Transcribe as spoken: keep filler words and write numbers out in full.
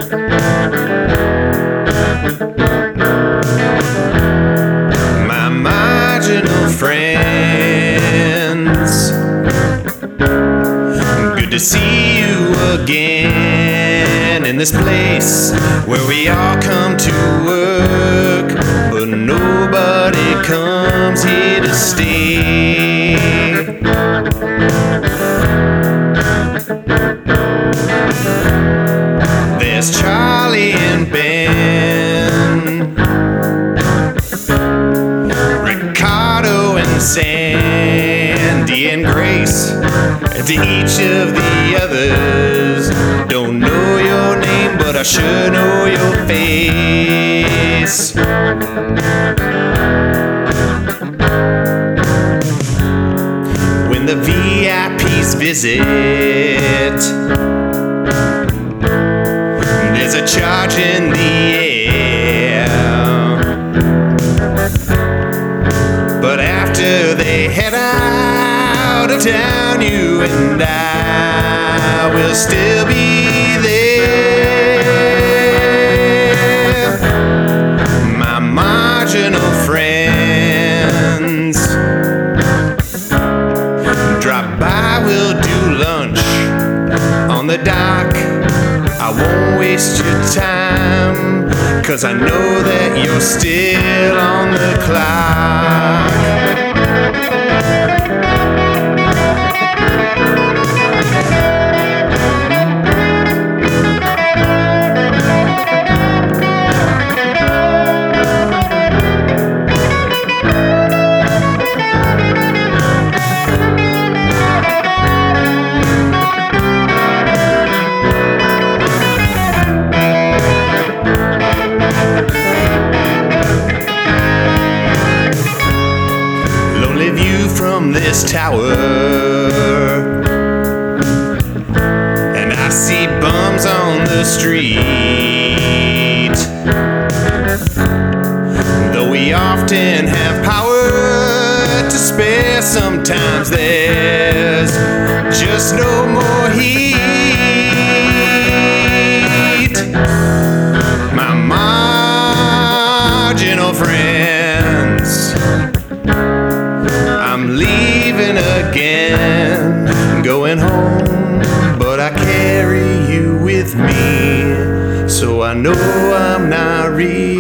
My marginal friends, good to see you again in this place where we all come to work, but nobody comes here to stay. There's Charlie and Ben, Ricardo and Sandy and Grace. To each of the others, don't know your name, but I sure know your face. When the V I Ps visit, there's a charge in the air. But after they head out of town, you and I will still be there. My marginal friends, drop by, we'll do lunch on the dock. I won't waste your time, 'cause I know that you're still on the clock. From this tower, and I see bums on the street. Though we often have power to spare, sometimes there's just no more heat. My marginal friends, I'm leaving again, going home, but I carry you with me, so I know I'm not real.